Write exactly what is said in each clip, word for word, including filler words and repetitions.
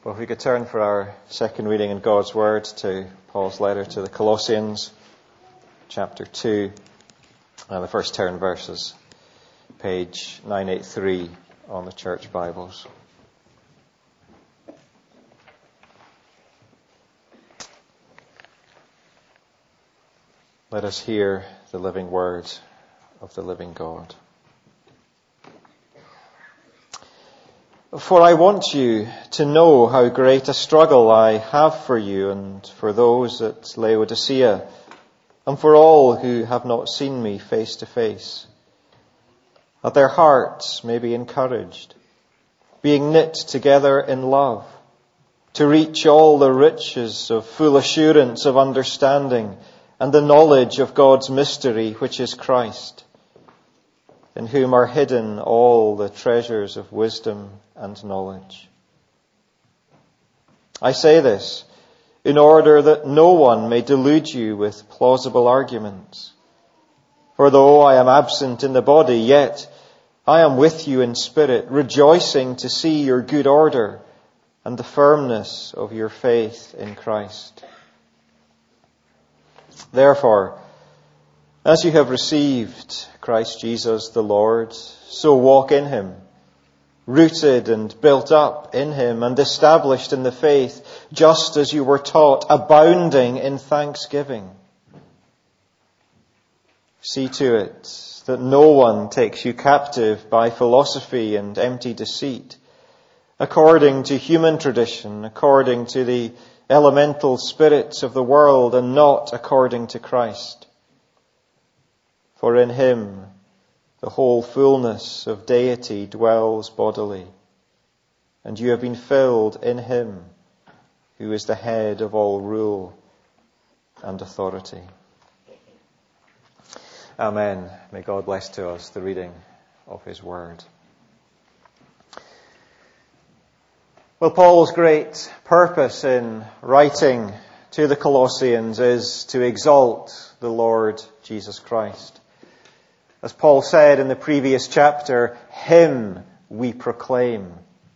Well, if we could turn for our second reading in God's Word to Paul's letter to the Colossians, chapter two, and the first ten verses, page nine eighty-three on the Church Bibles. Let us hear the living word of the living God. For I want you to know how great a struggle I have for you and for those at Laodicea, and for all who have not seen me face to face, that their hearts may be encouraged, being knit together in love, to reach all the riches of full assurance of understanding and the knowledge of God's mystery, which is Christ, in whom are hidden all the treasures of wisdom and knowledge. I say this in order that no one may delude you with plausible arguments. For though I am absent in the body, yet I am with you in spirit, rejoicing to see your good order and the firmness of your faith in Christ. Therefore, as you have received Christ Jesus the Lord, so walk in him, rooted and built up in him and established in the faith, just as you were taught, abounding in thanksgiving. See to it that no one takes you captive by philosophy and empty deceit, according to human tradition, according to the elemental spirits of the world, and not according to Christ. For in him the whole fullness of deity dwells bodily, and you have been filled in him who is the head of all rule and authority. Amen. May God bless to us the reading of his word. Well, Paul's great purpose in writing to the Colossians is to exalt the Lord Jesus Christ. As Paul said in the previous chapter, him we proclaim.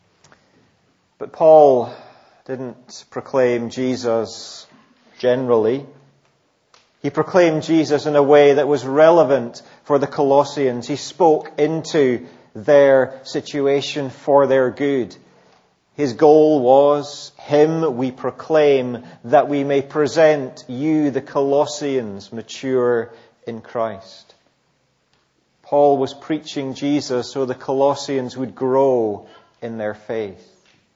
But Paul didn't proclaim Jesus generally. He proclaimed Jesus in a way that was relevant for the Colossians. He spoke into their situation for their good. His goal was, him we proclaim, that we may present you, the Colossians, mature in Christ. Paul was preaching Jesus so the Colossians would grow in their faith.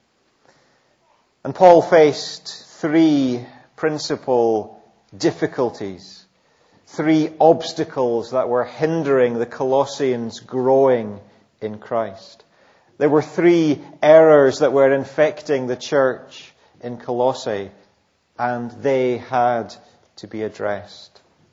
And Paul faced three principal difficulties, three obstacles that were hindering the Colossians growing in Christ. There were three errors that were infecting the church in Colossae, and they had to be addressed.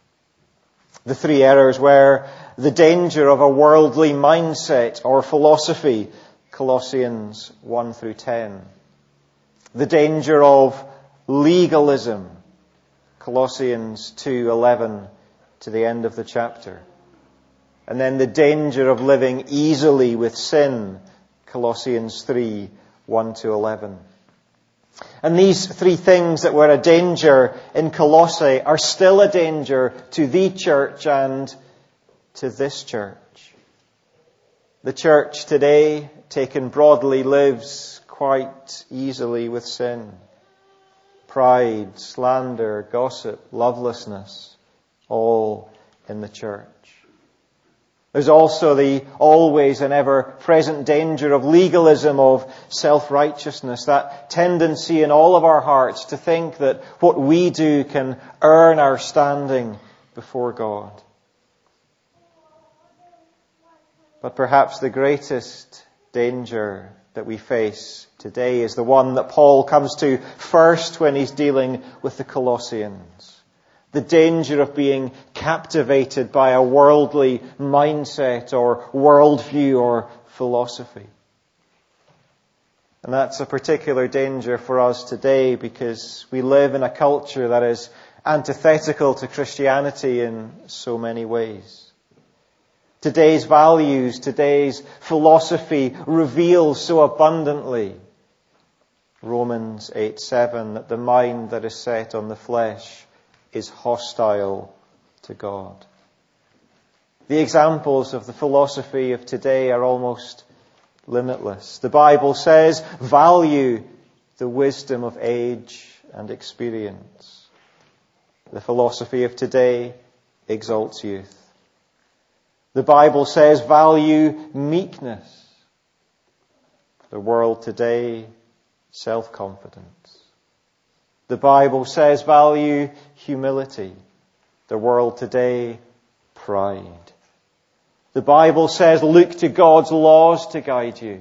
The three errors were the danger of a worldly mindset or philosophy, Colossians one through ten. The danger of legalism, Colossians two eleven to the end of the chapter. And then the danger of living easily with sin, Colossians three one to eleven. And these three things that were a danger in Colossae are still a danger to the church and to this church. The church today, taken broadly, lives quite easily with sin. Pride, slander, gossip, lovelessness, all in the church. There's also the always and ever-present danger of legalism, of self-righteousness, that tendency in all of our hearts to think that what we do can earn our standing before God. But perhaps the greatest danger that we face today is the one that Paul comes to first when he's dealing with the Colossians. The danger of being captivated by a worldly mindset or worldview or philosophy. And that's a particular danger for us today because we live in a culture that is antithetical to Christianity in so many ways. Today's values, today's philosophy reveals so abundantly Romans eight seven, that the mind that is set on the flesh is hostile to God. The examples of the philosophy of today are almost limitless. The Bible says, value the wisdom of age and experience. The philosophy of today exalts youth. The Bible says, value meekness. The world today, self-confidence. The Bible says, value humility. The world today, pride. The Bible says, look to God's laws to guide you.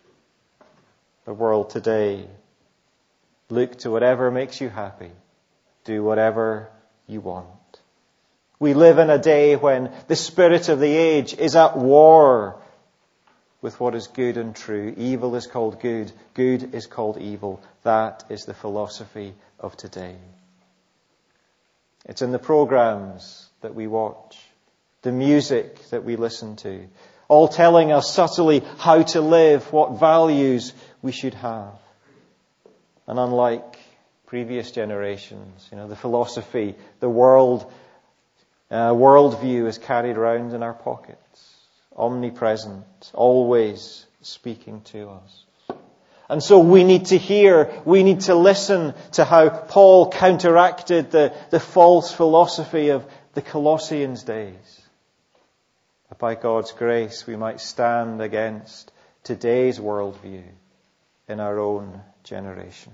The world today, look to whatever makes you happy. Do whatever you want. We live in a day when the spirit of the age is at war with what is good and true. Evil is called good. Good is called evil. That is the philosophy of today. It's in the programs that we watch, the music that we listen to, all telling us subtly how to live, what values we should have. And unlike previous generations, you know, the philosophy, the world, uh, worldview is carried around in our pockets, omnipresent, always speaking to us. And so we need to hear, we need to listen to how Paul counteracted the, the false philosophy of the Colossians days. That by God's grace we might stand against today's worldview in our own generation.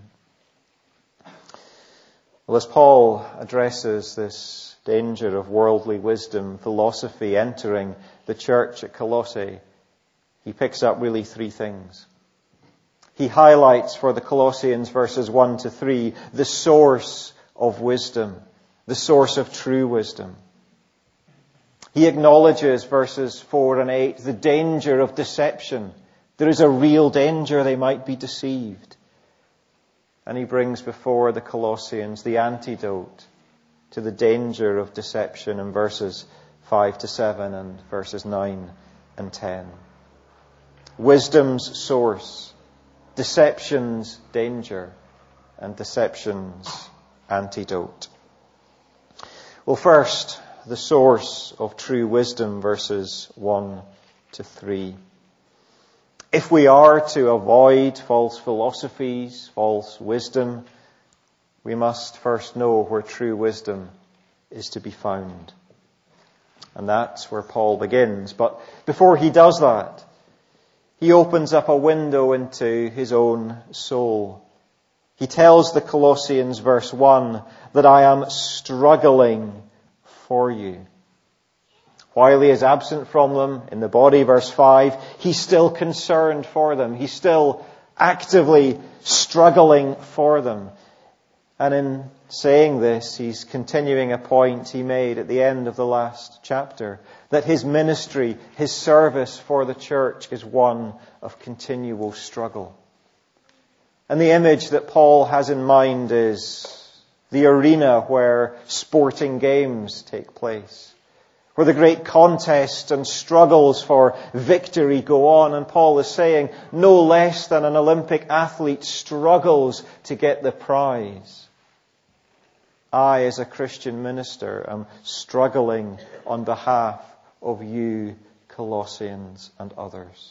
Well, as Paul addresses this danger of worldly wisdom, philosophy entering the church at Colossae, he picks up really three things. He highlights for the Colossians verses one to three the source of wisdom, the source of true wisdom. He acknowledges verses four and eight the danger of deception. There is a real danger they might be deceived. And he brings before the Colossians the antidote to the danger of deception in verses five to seven and verses nine and ten. Wisdom's source, deception's danger, and deception's antidote. Well, first, the source of true wisdom, verses one to three. If we are to avoid false philosophies, false wisdom, we must first know where true wisdom is to be found. And that's where Paul begins. But before he does that, he opens up a window into his own soul. He tells the Colossians, verse one, that I am struggling for you. While he is absent from them in the body, verse five, he's still concerned for them. He's still actively struggling for them. And in saying this, he's continuing a point he made at the end of the last chapter, that his ministry, his service for the church is one of continual struggle. And the image that Paul has in mind is the arena where sporting games take place, where the great contests and struggles for victory go on. And Paul is saying no less than an Olympic athlete struggles to get the prize. I, as a Christian minister, am struggling on behalf of you, Colossians, and others.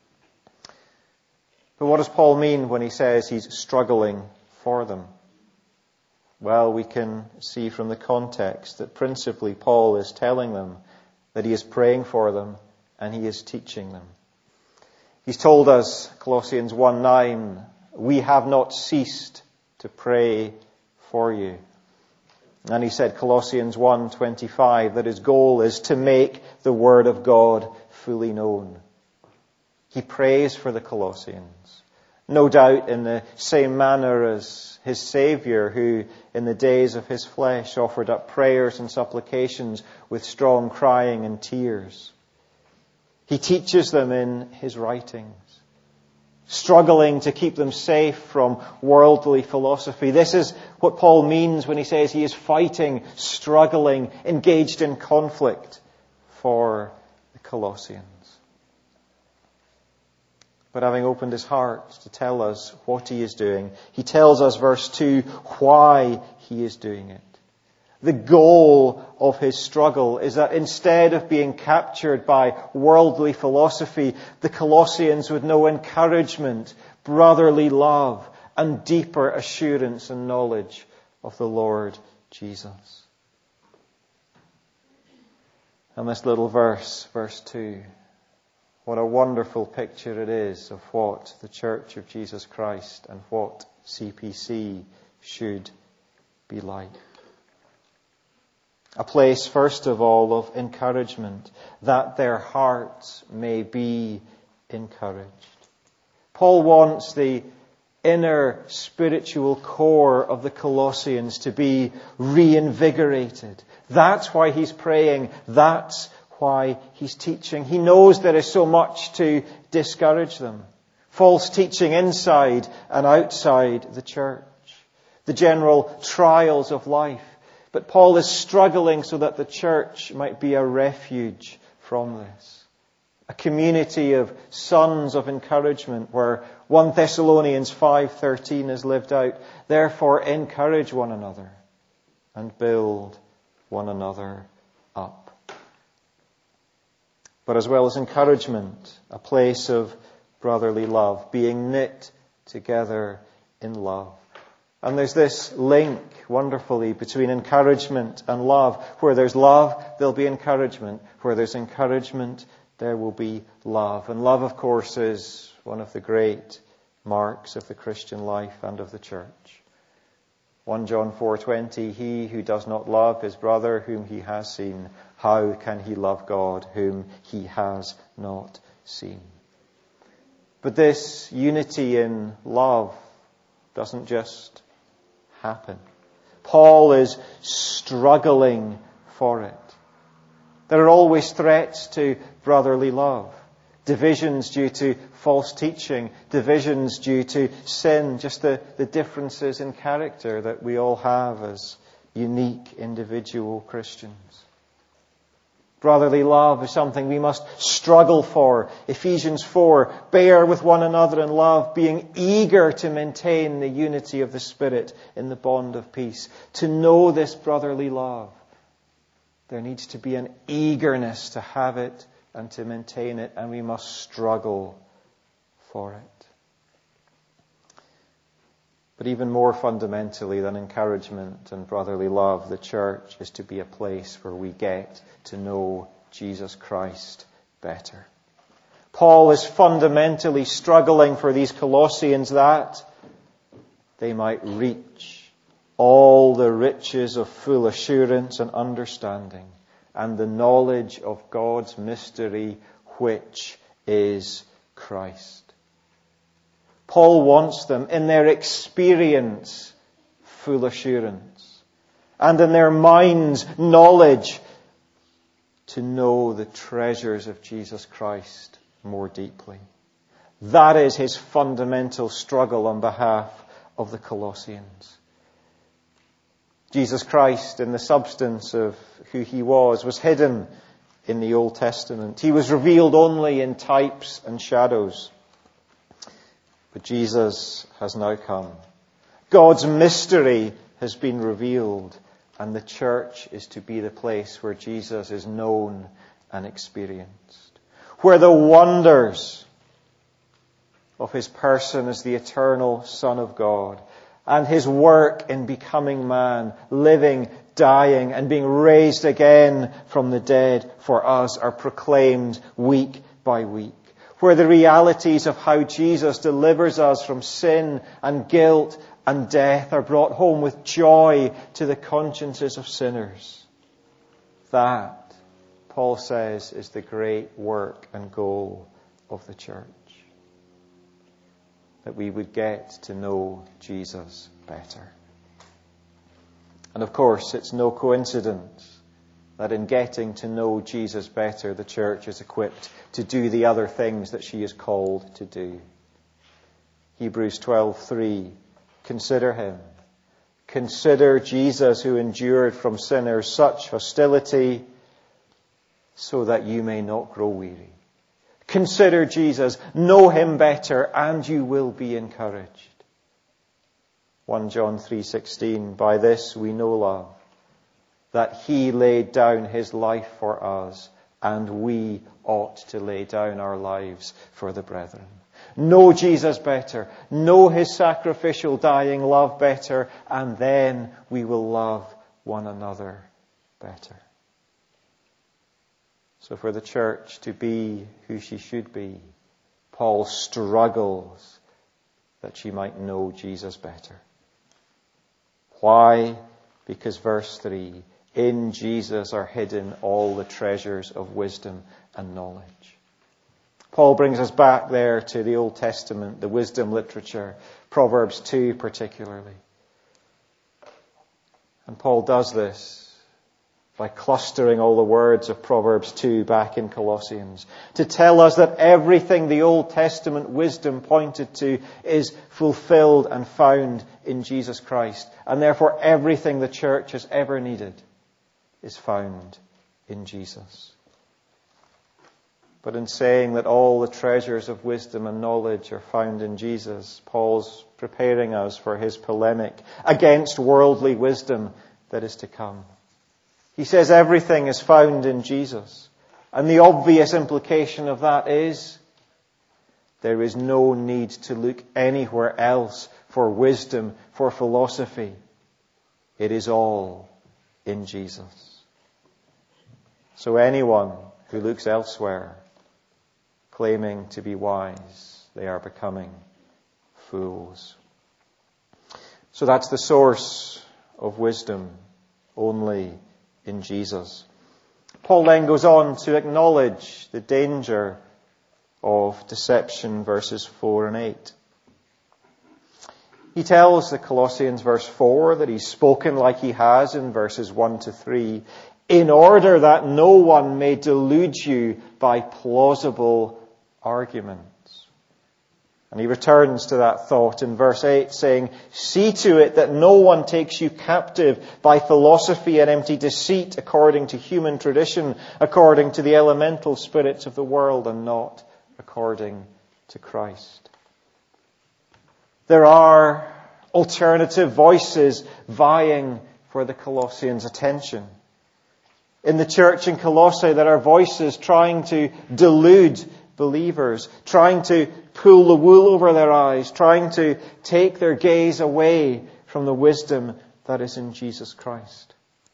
But what does Paul mean when he says he's struggling for them? Well, we can see from the context that principally Paul is telling them that he is praying for them and he is teaching them. He's told us, Colossians one nine, we have not ceased to pray for you. And he said, Colossians one twenty-five, that his goal is to make the word of God fully known. He prays for the Colossians, no doubt in the same manner as his Saviour, who in the days of his flesh offered up prayers and supplications with strong crying and tears. He teaches them in his writings, struggling to keep them safe from worldly philosophy. This is what Paul means when he says he is fighting, struggling, engaged in conflict for the Colossians. But having opened his heart to tell us what he is doing, he tells us, verse two, why he is doing it. The goal of his struggle is that instead of being captured by worldly philosophy, the Colossians would know encouragement, brotherly love, and deeper assurance and knowledge of the Lord Jesus. And this little verse, verse two, what a wonderful picture it is of what the Church of Jesus Christ and what C P C should be like. A place, first of all, of encouragement, that their hearts may be encouraged. Paul wants the inner spiritual core of the Colossians to be reinvigorated. That's why he's praying. That's why he's teaching. He knows there is so much to discourage them. False teaching inside and outside the church. The general trials of life. But Paul is struggling so that the church might be a refuge from this. A community of sons of encouragement where First Thessalonians five thirteen is lived out. Therefore encourage one another and build one another up. But as well as encouragement, a place of brotherly love, being knit together in love. And there's this link, wonderfully, between encouragement and love. Where there's love, there'll be encouragement. Where there's encouragement, there will be love. And love, of course, is one of the great marks of the Christian life and of the church. First John four twenty, he who does not love his brother whom he has seen, how can he love God whom he has not seen? But this unity in love doesn't just happen. Paul is struggling for it. There are always threats to brotherly love. Divisions due to false teaching. Divisions due to sin. Just the, the differences in character that we all have as unique individual Christians. Brotherly love is something we must struggle for. Ephesians four, bear with one another in love, being eager to maintain the unity of the Spirit in the bond of peace. To know this brotherly love, there needs to be an eagerness to have it and to maintain it, and we must struggle for it. But even more fundamentally than encouragement and brotherly love, the church is to be a place where we get to know Jesus Christ better. Paul is fundamentally struggling for these Colossians that they might reach all the riches of full assurance and understanding and the knowledge of God's mystery, which is Christ. Paul wants them in their experience, full assurance, and in their minds, knowledge, to know the treasures of Jesus Christ more deeply. That is his fundamental struggle on behalf of the Colossians. Jesus Christ, in the substance of who he was, was hidden in the Old Testament. He was revealed only in types and shadows. But Jesus has now come. God's mystery has been revealed, and the church is to be the place where Jesus is known and experienced. Where the wonders of his person as the eternal Son of God and his work in becoming man, living, dying, and being raised again from the dead for us are proclaimed week by week. Where the realities of how Jesus delivers us from sin and guilt and death are brought home with joy to the consciences of sinners. That, Paul says, is the great work and goal of the church. That we would get to know Jesus better. And of course, it's no coincidence that in getting to know Jesus better, the church is equipped to do the other things that she is called to do. Hebrews twelve three, consider him. Consider Jesus who endured from sinners such hostility so that you may not grow weary. Consider Jesus, know him better, and you will be encouraged. First John three sixteen, by this we know love, that he laid down his life for us, and we ought to lay down our lives for the brethren. Know Jesus better, know his sacrificial dying love better, and then we will love one another better. So for the church to be who she should be, Paul struggles that she might know Jesus better. Why? Because verse three, in Jesus are hidden all the treasures of wisdom and knowledge. Paul brings us back there to the Old Testament, the wisdom literature, Proverbs two particularly. And Paul does this by clustering all the words of Proverbs two back in Colossians, to tell us that everything the Old Testament wisdom pointed to is fulfilled and found in Jesus Christ. And therefore everything the church has ever needed is found in Jesus. But in saying that all the treasures of wisdom and knowledge are found in Jesus, Paul's preparing us for his polemic against worldly wisdom that is to come. He says everything is found in Jesus. And the obvious implication of that is there is no need to look anywhere else for wisdom, for philosophy. It is all in Jesus. So anyone who looks elsewhere, claiming to be wise, they are becoming fools. So that's the source of wisdom, only in Jesus. Paul then goes on to acknowledge the danger of deception, verses four and eight. He tells the Colossians, verse four, that he's spoken like he has in verses one to three, in order that no one may delude you by plausible arguments. And he returns to that thought in verse eight, saying, see to it that no one takes you captive by philosophy and empty deceit, according to human tradition, according to the elemental spirits of the world, and not according to Christ. There are alternative voices vying for the Colossians' attention. In the church in Colossae, there are voices trying to delude believers, trying to pull the wool over their eyes, trying to take their gaze away from the wisdom that is in Jesus Christ.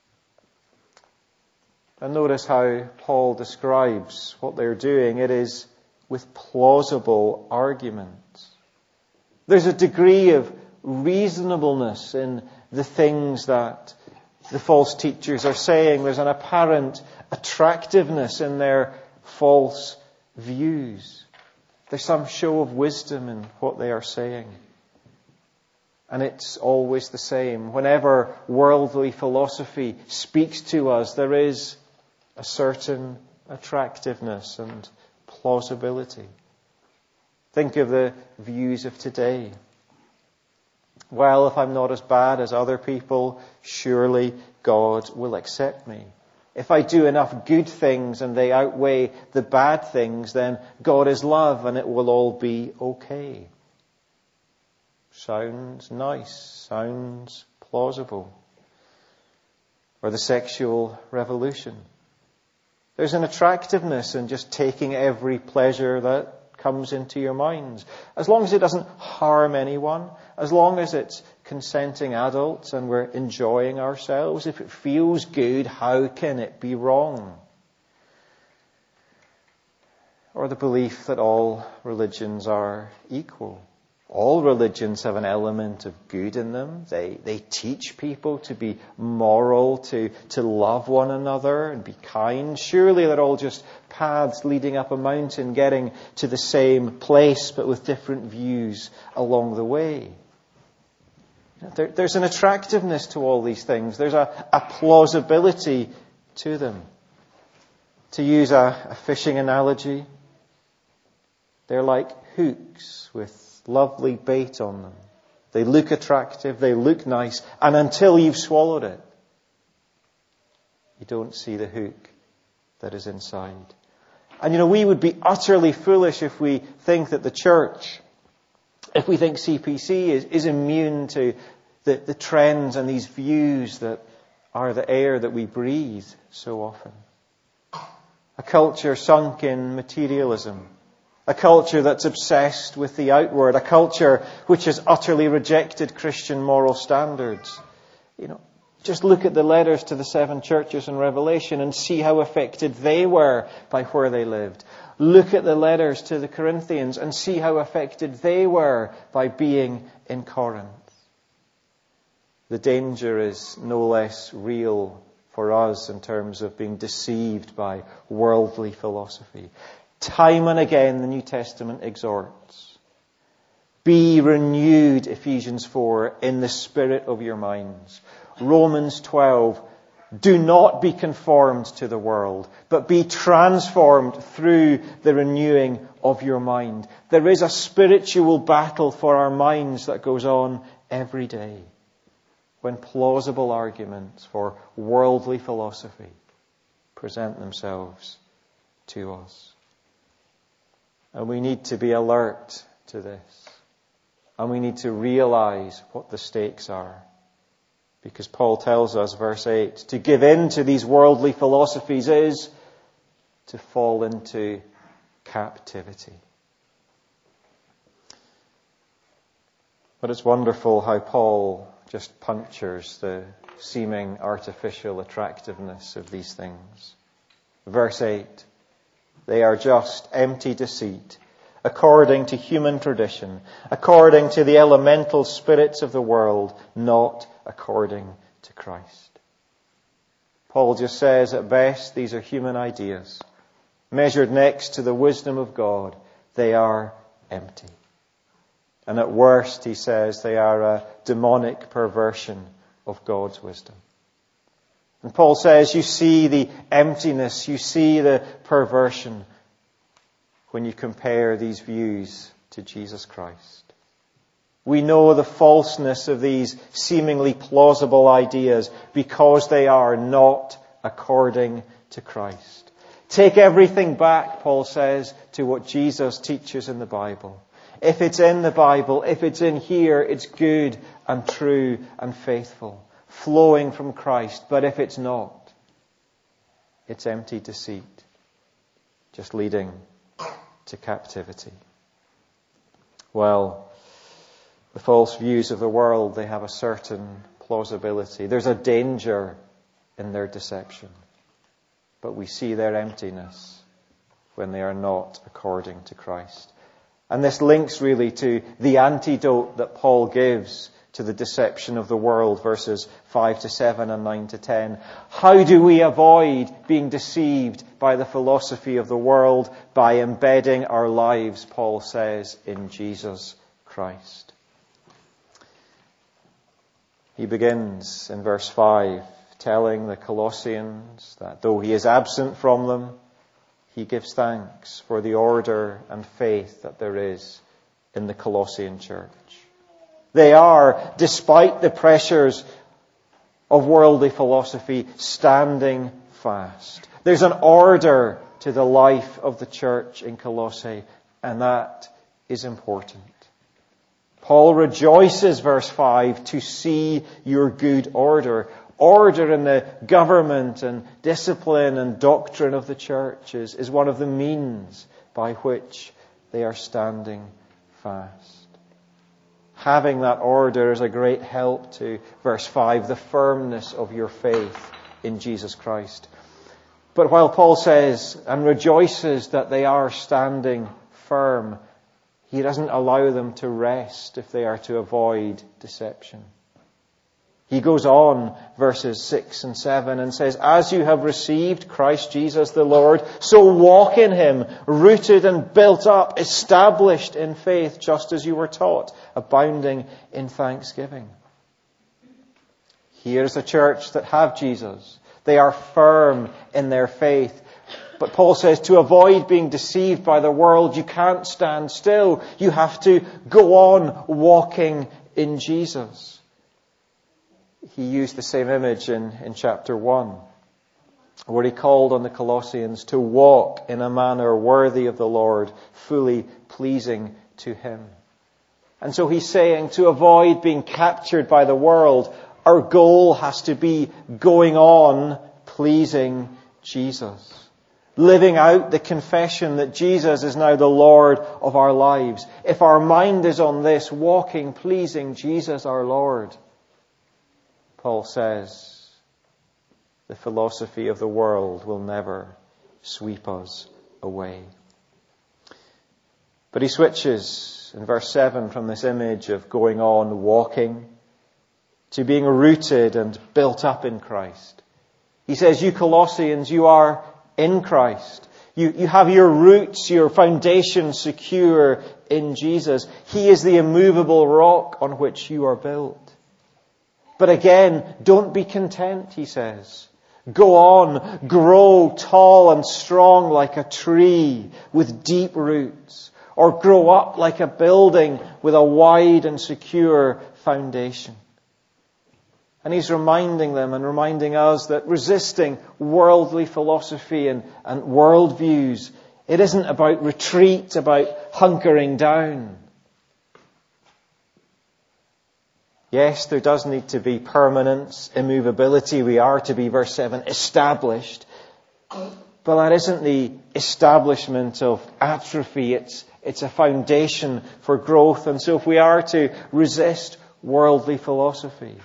And notice how Paul describes what they're doing. It is with plausible arguments. There's a degree of reasonableness in the things that the false teachers are saying. There's an apparent attractiveness in their false views. There's some show of wisdom in what they are saying. And it's always the same. Whenever worldly philosophy speaks to us, there is a certain attractiveness and plausibility. Think of the views of today. Well, if I'm not as bad as other people, surely God will accept me. If I do enough good things and they outweigh the bad things, then God is love and it will all be okay. Sounds nice, sounds plausible. Or the sexual revolution. There's an attractiveness in just taking every pleasure that comes into your minds. As long as it doesn't harm anyone, as long as it's consenting adults and we're enjoying ourselves, if it feels good, how can it be wrong? Or the belief that all religions are equal. All religions have an element of good in them. They they teach people to be moral, to, to love one another and be kind. Surely they're all just paths leading up a mountain, getting to the same place, but with different views along the way. There, there's an attractiveness to all these things. There's a, a plausibility to them. To use a, a fishing analogy, they're like hooks with lovely bait on them. They look attractive, they look nice, and until you've swallowed it, you don't see the hook that is inside. And you know, we would be utterly foolish if we think that the church, if we think C P C is, is immune to the, the trends and these views that are the air that we breathe so often. A culture sunk in materialism. A culture that's obsessed with the outward. A culture which has utterly rejected Christian moral standards. You know, just look at the letters to the seven churches in Revelation and see how affected they were by where they lived. Look at the letters to the Corinthians and see how affected they were by being in Corinth. The danger is no less real for us in terms of being deceived by worldly philosophy. Time and again the New Testament exhorts. Be renewed, Ephesians four, in the spirit of your minds. Romans twelve, do not be conformed to the world, but be transformed through the renewing of your mind. There is a spiritual battle for our minds that goes on every day, when plausible arguments for worldly philosophy present themselves to us. And we need to be alert to this. And we need to realize what the stakes are. Because Paul tells us, verse eight, to give in to these worldly philosophies is to fall into captivity. But it's wonderful how Paul just punctures the seeming artificial attractiveness of these things. Verse eight, they are just empty deceit, according to human tradition, according to the elemental spirits of the world, not according to Christ. Paul just says, at best, these are human ideas. Measured next to the wisdom of God, they are empty. And at worst, he says, they are a demonic perversion of God's wisdom. And Paul says, you see the emptiness, you see the perversion when you compare these views to Jesus Christ. We know the falseness of these seemingly plausible ideas because they are not according to Christ. Take everything back, Paul says, to what Jesus teaches in the Bible. If it's in the Bible, if it's in here, it's good and true and faithful, flowing from Christ. But if it's not, it's empty deceit, just leading to captivity. Well, the false views of the world, they have a certain plausibility. There's a danger in their deception. But we see their emptiness when they are not according to Christ. And this links really to the antidote that Paul gives to the deception of the world, verses five to seven and nine to ten. How do we avoid being deceived by the philosophy of the world? By embedding our lives, Paul says, in Jesus Christ. He begins in verse five, telling the Colossians that though he is absent from them, he gives thanks for the order and faith that there is in the Colossian church. They are, despite the pressures of worldly philosophy, standing fast. There's an order to the life of the church in Colossae, and that is important. Paul rejoices, verse five, to see your good order. Order in the government and discipline and doctrine of the church is, is one of the means by which they are standing fast. Having that order is a great help to, verse five, the firmness of your faith in Jesus Christ. But while Paul says and rejoices that they are standing firm, he doesn't allow them to rest if they are to avoid deception. He goes on, verses six and seven, and says, as you have received Christ Jesus the Lord, so walk in him, rooted and built up, established in faith, just as you were taught, abounding in thanksgiving. Here's a church that have Jesus. They are firm in their faith. But Paul says to avoid being deceived by the world, you can't stand still. You have to go on walking in Jesus. He used the same image in, in chapter one. where he called on the Colossians to walk in a manner worthy of the Lord, fully pleasing to him. And so he's saying, to avoid being captured by the world, our goal has to be going on pleasing Jesus. Living out the confession that Jesus is now the Lord of our lives. If our mind is on this, walking, pleasing Jesus our Lord, Paul says, the philosophy of the world will never sweep us away. But he switches in verse seven from this image of going on, walking, to being rooted and built up in Christ. He says, you Colossians, you are in Christ. You, you have your roots, your foundation secure in Jesus. He is the immovable rock on which you are built. But again, don't be content, he says. Go on, grow tall and strong like a tree with deep roots, or grow up like a building with a wide and secure foundation. And he's reminding them and reminding us that resisting worldly philosophy and, and worldviews, it isn't about retreat, about hunkering down. Yes, there does need to be permanence, immovability. We are to be, verse seven, established. But that isn't the establishment of atrophy. It's, it's a foundation for growth. And so if we are to resist worldly philosophy,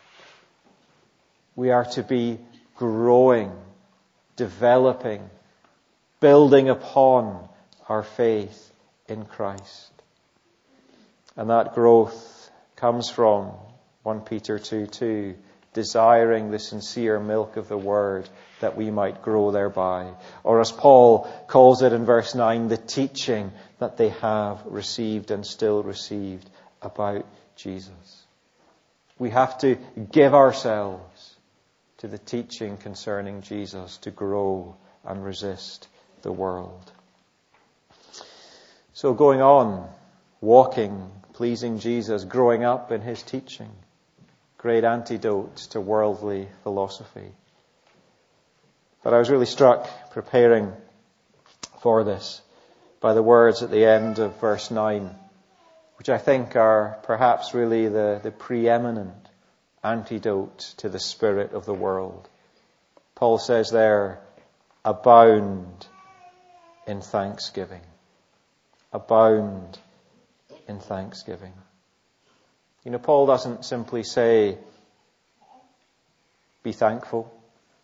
we are to be growing, developing, building upon our faith in Christ. And that growth comes from First Peter two two, desiring the sincere milk of the word that we might grow thereby. Or as Paul calls it in verse nine, the teaching that they have received and still received about Jesus. We have to give ourselves to the teaching concerning Jesus to grow and resist the world. So going on, walking, pleasing Jesus, growing up in his teaching, great antidote to worldly philosophy. But I was really struck preparing for this by the words at the end of verse nine, which I think are perhaps really the, the preeminent antidote to the spirit of the world. Paul says there, abound in thanksgiving. Abound in thanksgiving. You know, Paul doesn't simply say, be thankful.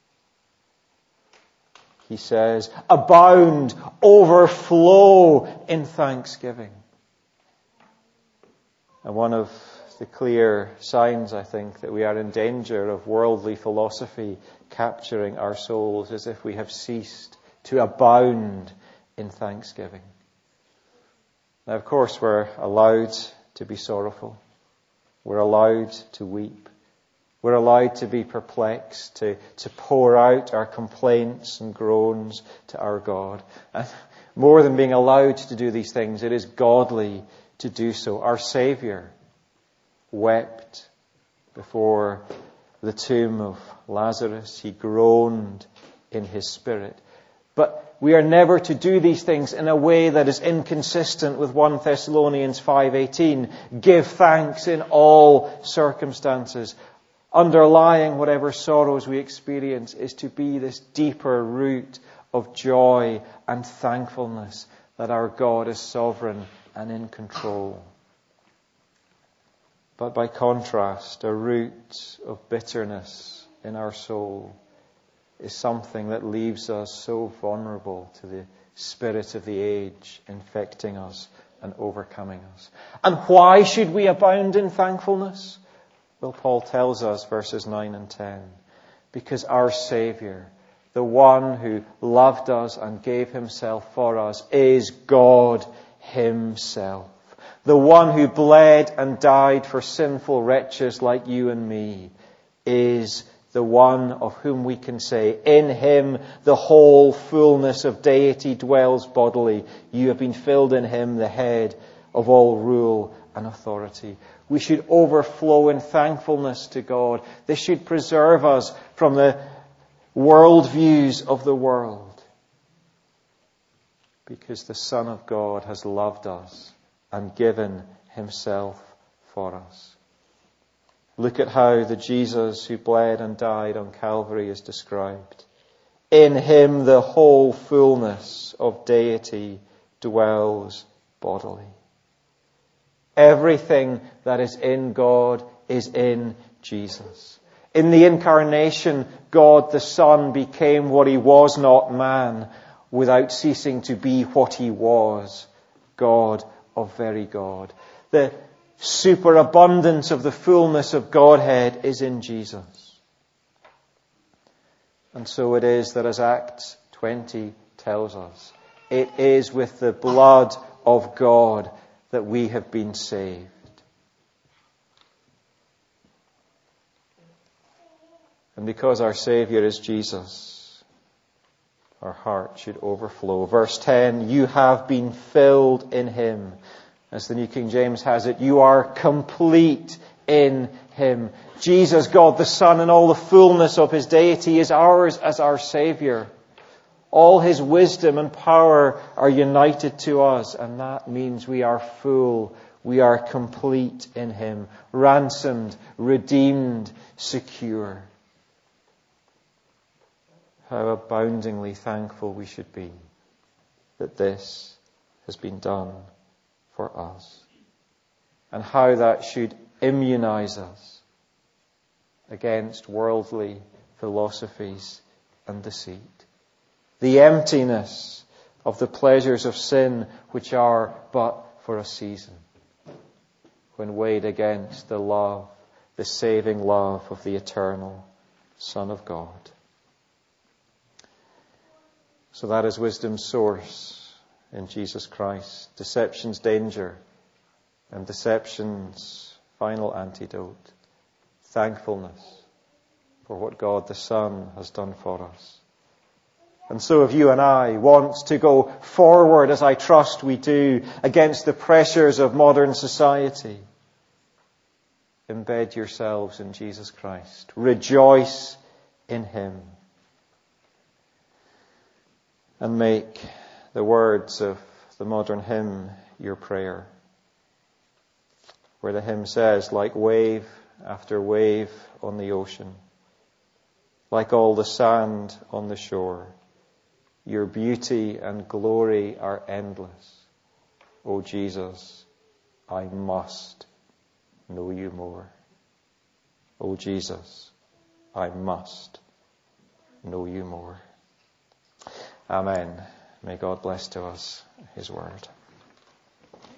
He says, abound, overflow in thanksgiving. And one of the clear signs, I think, that we are in danger of worldly philosophy capturing our souls is if we have ceased to abound in thanksgiving. Now, of course, we're allowed to be sorrowful. We're allowed to weep. We're allowed to be perplexed, to, to pour out our complaints and groans to our God. And more than being allowed to do these things, it is godly to do so. Our Saviour wept before the tomb of Lazarus. He groaned in his spirit. But we are never to do these things in a way that is inconsistent with First Thessalonians five eighteen. Give thanks in all circumstances. Underlying whatever sorrows we experience is to be this deeper root of joy and thankfulness that our God is sovereign and in control. But by contrast, a root of bitterness in our soul is something that leaves us so vulnerable to the spirit of the age infecting us and overcoming us. And why should we abound in thankfulness? Well, Paul tells us, verses nine and ten, because our Saviour, the one who loved us and gave himself for us, is God himself. The one who bled and died for sinful wretches like you and me is the one of whom we can say, in him the whole fullness of deity dwells bodily. You have been filled in him, the head of all rule and authority. We should overflow in thankfulness to God. This should preserve us from the worldviews of the world, because the Son of God has loved us and given himself for us. Look at how the Jesus who bled and died on Calvary is described. In him the whole fullness of deity dwells bodily. Everything that is in God is in Jesus. In the incarnation, God the Son became what he was not, man, without ceasing to be what he was, God of very God. The superabundance of the fullness of Godhead is in Jesus. And so it is that, as Acts twenty tells us, it is with the blood of God that we have been saved. And because our Saviour is Jesus, our heart should overflow. Verse ten, you have been filled in him. As the New King James has it, you are complete in him. Jesus, God the Son, and all the fullness of his deity is ours as our Saviour. All his wisdom and power are united to us, and that means we are full, we are complete in him, ransomed, redeemed, secure. How aboundingly thankful we should be that this has been done for us, and how that should immunize us against worldly philosophies and deceit. The emptiness of the pleasures of sin, which are but for a season, when weighed against the love, the saving love of the eternal Son of God. So that is wisdom's source in Jesus Christ, deception's danger, and deception's final antidote. Thankfulness for what God the Son has done for us. And so if you and I want to go forward, as I trust we do, against the pressures of modern society, embed yourselves in Jesus Christ. Rejoice in him. And make the words of the modern hymn your prayer, where the hymn says, like wave after wave on the ocean, like all the sand on the shore, your beauty and glory are endless. O Jesus, I must know you more. O Jesus, I must know you more. Amen. May God bless to us his word.